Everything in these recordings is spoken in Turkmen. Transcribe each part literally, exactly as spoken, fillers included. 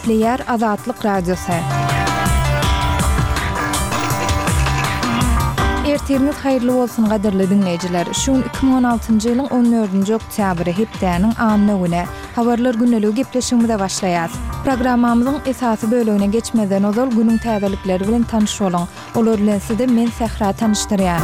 Gepleyer Azatlyk Radiosu. Ertiriniz hayırlı bolsun gaderli dinleyijiler. Şun iki bin on altyncy ýylyň on dördünji oktýabry hepdäniň anyny güne habarlar güneligi gepleşigimizde başlaýar. Programmamyzyň esasy bölügine geçmeden ozal günüň täzelikleri bilen tanış bolun. Olar bilen sizde men Sehra tanıştyrýan.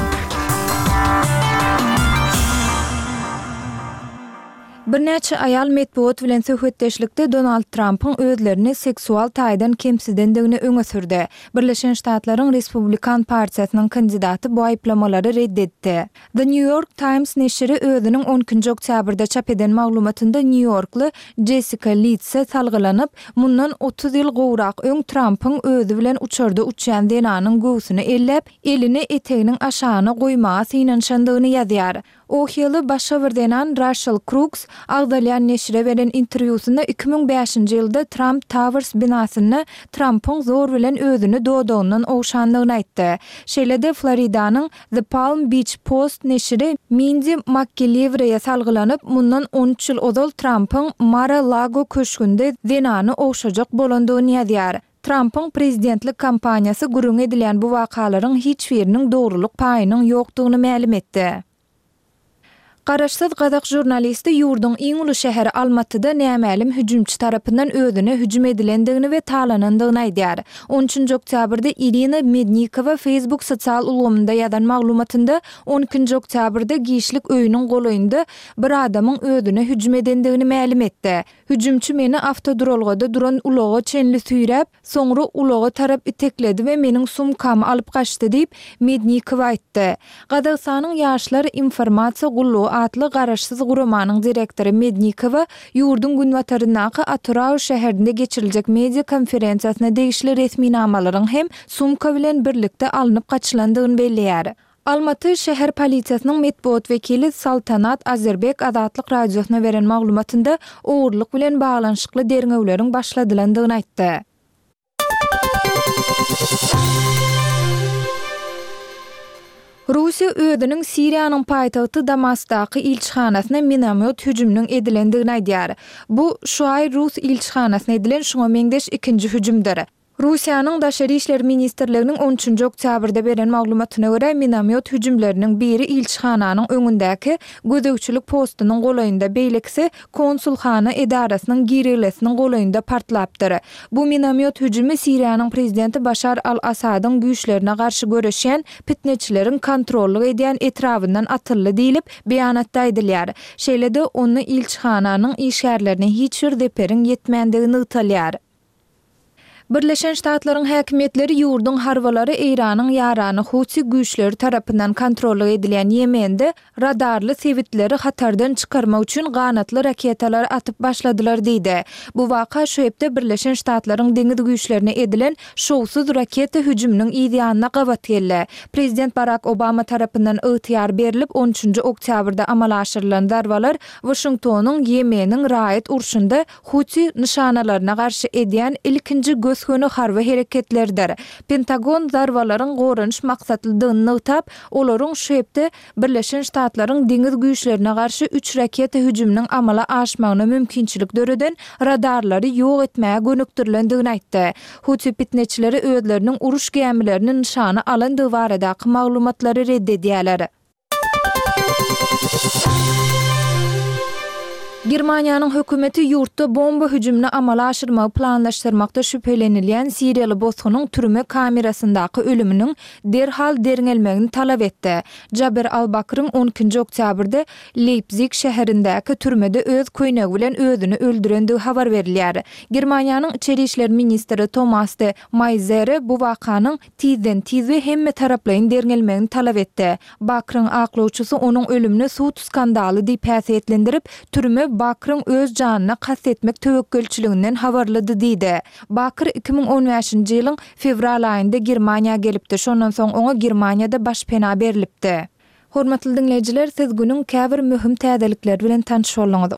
Bir näçe ayal metbuat bilen söhbetdeşlikde Donald Trump'ın özlerini seksual taýdan kemsizdendigini öňe sürdi. Birleşen Ştatlaryň Respublikan partiýasynyň kandidaty bu aýplamalary reddetdi. The New York Times neşri özüniň on ikinji oktýabrda çap eden maglumatynda New Yorkly Jessica Litz'e salgylanyp, mundan otuz ýyl gowrak öň Trump'ın özü bilen uçurda uçýan D N A-nyň göwsüni ellep, elini eteginiň aşagyna goýmagy synanşandygyny ýazýar. O ýyly başşawyrdenan Russell Crooks Agdalyan neşre beren interwýusynda iki bin beşinji ýylda Trump Towers binasyny Trump'ın zor bilen özüni doduğundan owşandygyny aýtdy. Şeýlede Floridanyň The Palm Beach Post neşri Mindy McGillivray salgylanyp, mundan on üç ýyl ozal Trump'ın Mar-a-Lago köşkünde D N A-ny owşajak bolandygyny ýazýar. Trump'ın prezidentlik kampaniýasy gurung edilen bu wakalaryň hiç biriniň dogrulyk paýynyň ýokdugyny ma'lum etdi. Garaşsyz Gazak jurnalisti ýurduň iň uly şäheri Almatyda nämälim hüjümçi tarapyndan özüne hüjüm edilendigini we talanandygyny aýdýar. on üçinji oktýabrda Irina Mednikova Facebook sosial ulgamynda ýazan maglumatynda on ikinji oktýabrda gişlik öýüniň golaýynda bir adamyň özüne hüjüm edendigini ma'lum etdi. Hüjümçi meni avtodrolgada duran ulaga çenli süýräp, soňra ulaga tarap itekledi we meniň sumkamy alyp gaçdy diýip Mednikova aýtdy. Gazakstanyň ýaşlar informasiýa gullugy atly garaşsyz guramanyň direktori Mednikova ýurdun günwatarynaky Aturau şäherinde geçiriljek media konferensiýasyna degişli resmi namalaryň hem sumka bilen birlikde alınıp gaçylandygyny belliýär. Almaty şäher polisiýasynyň metbuat wekili Saltanat Azerbek Azatlyk radiosyna beren maglumatynda owurlyk bilen baglanyşykly derňewleriň başladylandygyny aýtdy. Russiýa özüniň Siriýanyň paýtagty Damasdaky ilçihanasyna minomyot hüjüminiň edilendigini aýdýar. Bu şu ay Rus ilçihanasyna edilen şoňa meňdeş ikinji hüjümdir. Russiýanyň Daşary işler ministrliginiň on üçinji oktýabrda beren maglumatyna görä, minomyot hüjümleriniň biri ilçihananyň öňündäki gözegçilik postunyň golaýynda beýlekse konsulhana edarasynyň girilesiniň golaýynda partlapdyr. Bu minomyot hüjümi Siriýanyň prezidenti Başar al-Asadyň güýçlerine garşy göreşýän pitneçileriň kontrolly edýän etrafyndan atyldy diýilip beýanatda aýdylýar. Şeýlede onu ilçihananyň işgärlerine hiç bir deperiň ýetmändigini ýytalýar. Birleşen Ştatlaryň häkimetleri ýurdun harbalary Iranyň ýarany Husi güýçleri tarapyndan kontrolly edilen Ýemende radarly sewitleri hatardan çykarmak üçin ganatly raketalar atyp başladylar diýdi. Bu waka şu hepde Birleşen Ştatlaryň deňiz güýçlerine edilen şowsuz raketa hüjüminiň ýa-da gabat geldi. Prezident Barack Obama tarapyndan ygtyýar berilip on üçinji oktýabrda amal aşyrylan darbalar Washingtonyň Ýemeniň raýat urşunda Husi nişanalaryna garşy edýän ilkinji göz Köni harby hereketlerdir. Pentagon zarwalaryň goranyş maksatlydygyny ýytap, olaryň şu hepde Birleşen Ştatlaryň deňiz güýçlerine garşy üç raketa hüjüminiň amala aşmagyna mümkinçilik döreden radarlary ýok etmäge gönükdirilendigini aýtdy. Huti pitneçileri özleriniň uruş gämilerini nişana alandygy baradaky maglumatlary reddedýärler. Germaniýanyň hökümeti ýurtda bomba hüjümini amala aşyrmagy planlaşdyrmakda şüphelenilýän Siriýaly bozgunyň türme kamerasyndaky ölüminiň derhal derňelmegini talap etdi. Jaber al-Bakryň on ikinji oktýabrda Leipzig şäherindäki türmede öz köýnegi bilen özüni öldürendigi habar berilýär. Germaniýanyň içeri işler ministri Thomas de Maizière bu wakanyň tizden tiz we hemme taraplaryň derňelmegini talap etdi. Bakryň aklawçysy onuň ölümini suut skandaly diýip häsiýetlendirip, türme Bakryň öz janyna kast etmek töwekkülçiliginden habarlady diýdi. Bakr iki bin on beşinji ýylyň fevral aýynda Germaniýa gelipdi. Şondan soň oňa Germaniýada başpena berilipdi. Hormatly dinleýijiler, siz günüň käbir möhüm täzelikleri bilen tanış bolýaňyz.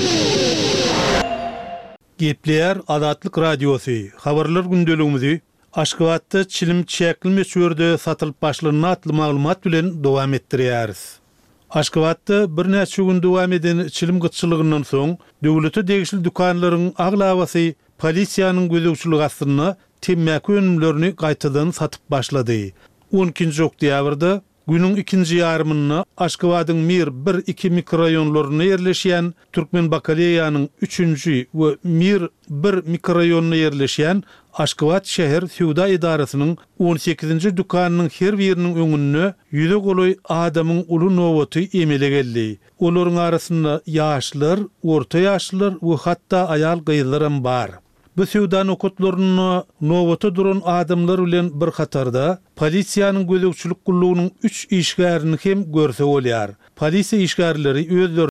Gepleyer Azatlyk Radiosu. Habarlar gündeligimizi Aşgabatda çilim çäkilme çörde satılıp başlanan atly maglumat bilen dowam etdirýäris. Aşgabatda bir näçe gün dowam eden çilim gytçylygyndan soň döwlete degişli dükanlaryň aglawasy polisiýanyň gözegçiligi astyna temmäki önümlerini gaýtadan satyp başlady. on ikinji oktýabrda günüň ikinji ýarymyna Aşgabatyň Mir bir iki mikroraýonlaryna ýerleşýän Türkmen Bakaleýanyň üçünji we Mir bir mikroraýonuna ýerleşýän Aşgabat şäher Suwda idarasynyň on sekizinji dükanynyň her biriniň öňünde ýüze goloý adamyň uly nowaty emele geldi. Olaryň arasynda ýaşlar, orta ýaşlar we hatda aýal gyzlaram bar. Bu Suwda nokotlaryna nowata duran adamlar bilen bir hatarda polisiýanyň gözegçilik gullugynyň üç işgärini hem görse bolýar. Polisiýa işgärleri özleri